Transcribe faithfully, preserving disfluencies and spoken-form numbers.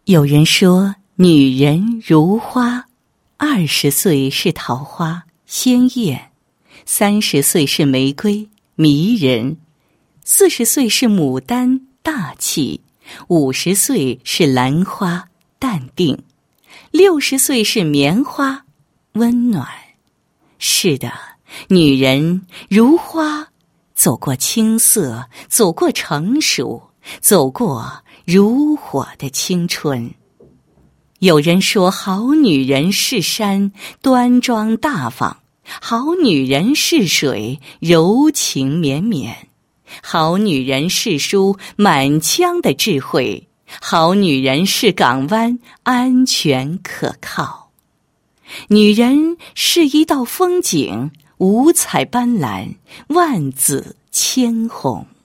有人说，女人如花，二十岁是桃花，鲜艳；三十岁是玫瑰，迷人；四十岁是牡丹，大气；五十岁是兰花，淡定；六十岁是棉花，温暖。是的，女人如花，走过青涩，走过成熟，走过如火的青春。有人说，好女人是山，端庄大方；好女人是水，柔情绵绵；好女人是书，满腔的智慧；好女人是港湾，安全可靠。女人是一道风景，五彩斑斓，万紫千红。